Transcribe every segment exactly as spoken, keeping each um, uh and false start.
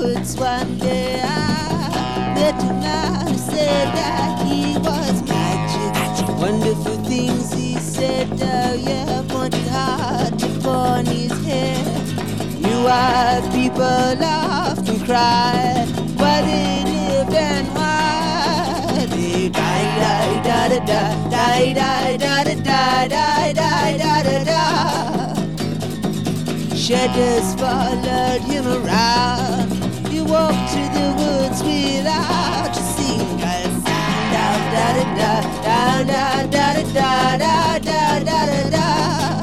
woods one day. I met a man who said that he was magic. Wonderful things he said, oh yeah, pointed hard upon his head. Knew why people laughed and cried, why they lived and why they died, died, died, died, died, died, died, died, died, died, died. Shadows followed him around. He walked through the woods without a single sound. Da da da da da da da da da da da.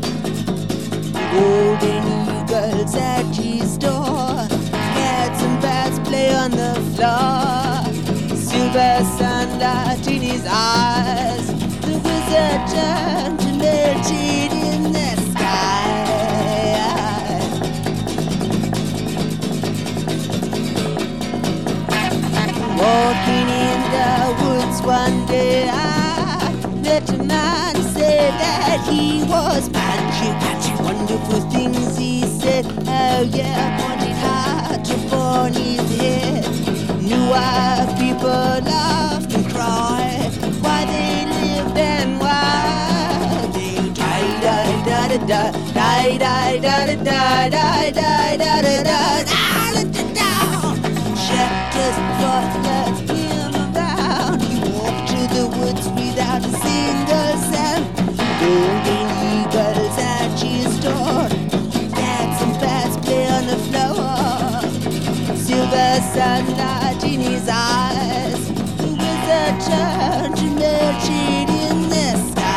Golden eagles at his door. Cats and bats play on the floor. Silver sunlight in his eyes. The wizard turned to meditate in the sky. Walking in the woods one day, I met a man who said that he was magic. Wonderful things he said, oh yeah, pointed hard upon his head. Knew why people laughed and cried, why they lived and why they died, died, died, died, died, died, died, died, died, died, died, died. Shadows followed him around. He walked through the woods without a single sound. Golden eagles at his door. Cats and bats play on the floor. Silver sunlight in his eyes. The wizard turned to meditate in the sky.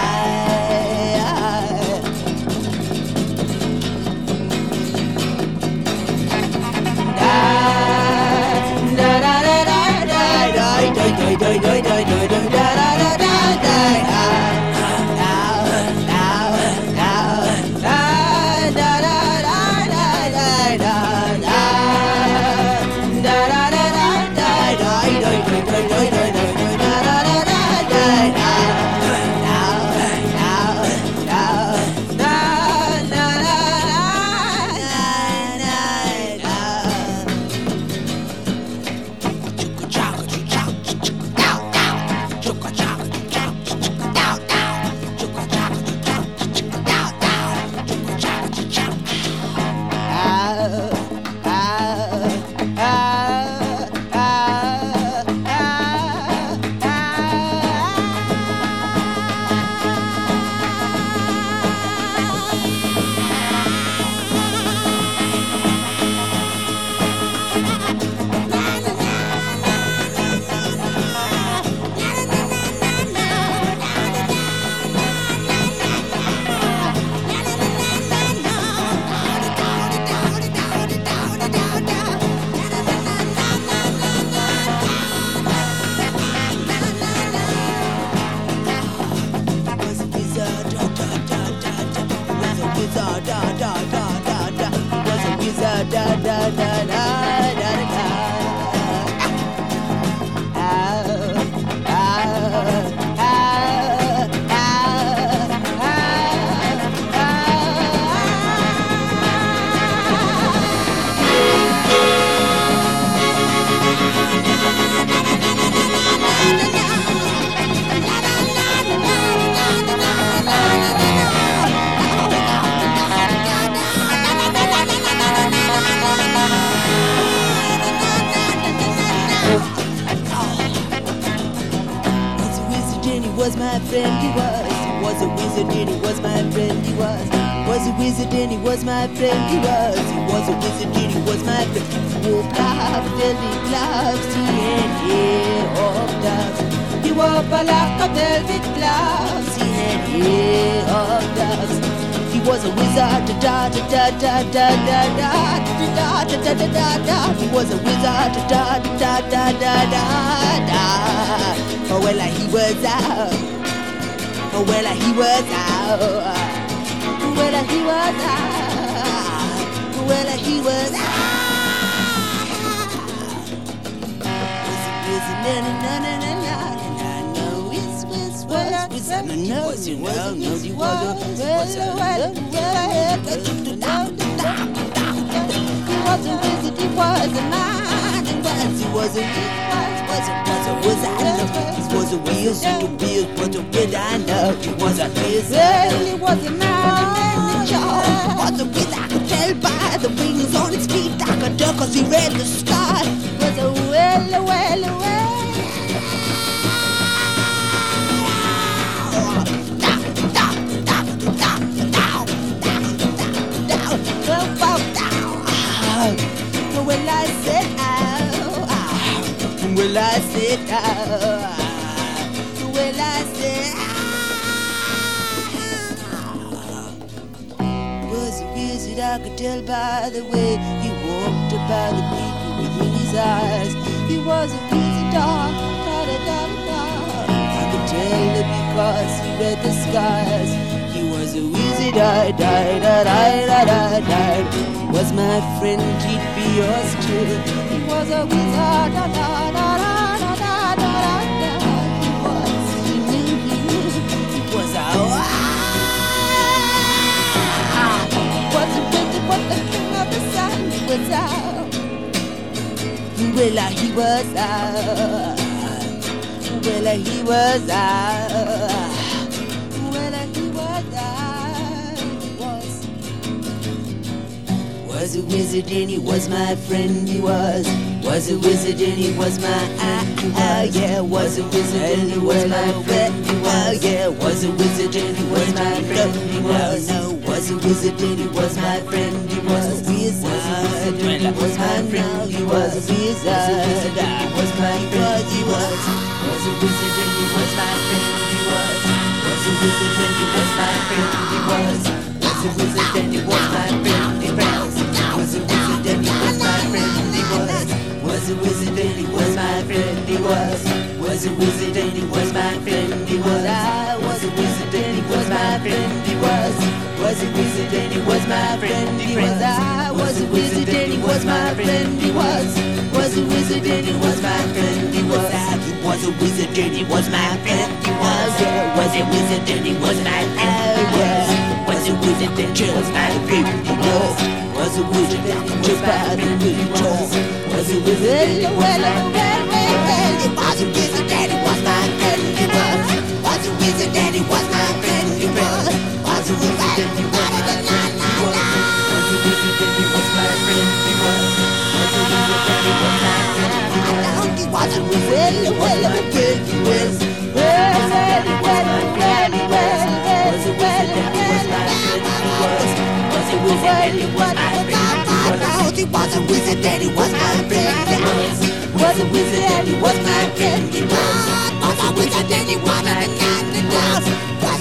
Was my friend, he was. Was a wizard and he was my friend, he was. Was a wizard and he was my friend, he was. He was a wizard and he was my friend. He wore black velvet gloves, he had hair of doves. He wore black velvet gloves, he had hair of doves. He was a wizard, da da da da da da da da da da da da da. He was a wizard, da da da da da da da. Oh well, he was out. Oh well, he was out. Well, he was out. Well, he was out. Was a na na na na na na. No, it's was was was no no no no no. He was was was. He wasn't visiting. was a man, and was he was a was was a was a was I know was a wheel, super big, was a wheel I know he was a wheel. Well, he was a man, and Joe was a wheel I could tell by the wings on its feet like a duck as he read the sky. Was a well, well, well. Well, I said, ow, ow. Well, I said, ow. Well, I said, ow. Was a wizard, I could tell by the way he walked about the people within his eyes. He was a wizard, dog, da da da da. I could tell it because he read the skies. He was a wizard, I died, I died, I died, I died. Was my friend, he'd be yours too. He was a wizard, da da da da da da da da. He was, he knew, he knew. He was a ah, was a wizard, was the king of the sun. He was out. Well, he was out. Well, he was out. Was a wizard and he was my friend, he was. Was a wizard and he was my ah, ah, yeah. Was a wizard and he was my friend, he was. Yeah, was a wizard and he was my friend, he was. No, was a wizard and he was my friend, he was. A wizard and he was my friend, he was. A wizard and he was my friend, he was. Was a wizard and he was my friend, he was. Was a wizard and he was my friend, he was. Was a wizard and he was my friend, he was. Was a wizard and he was my friend, he was. Was a wizard and he was my friend, he was. Was a wizard and he was my friend, he was. I was a wizard and he was my friend, he was. Was a wizard and he was my friend, he was. I was a wizard and he was my friend, he was. Was a wizard and he was my friend, he was. He was a wizard and he was my friend, he was. Was a wizard and he was my friend, he was. Was a wizard and he was my friend, he was. Was a wizard and he was my friend, he was. Was a wizard and he was my friend, he was. He was a wizard and he was my friend, he was. Was a wizard and he was my friend, he was. Was a wizard and he was my friend, he was. Was a wizard and he was my friend, he was. Was a wizard and he was my friend, he was. He was a wizard and he was my friend, he was. Was a wizard and he was my friend, he was. Was a wizard and he was my friend, he was. Was a wizard and he was my friend, he was. He was a wizard and he was my friend, he was. Was a wizard and he was my friend, he was. Was a wizard and he was my friend, he was.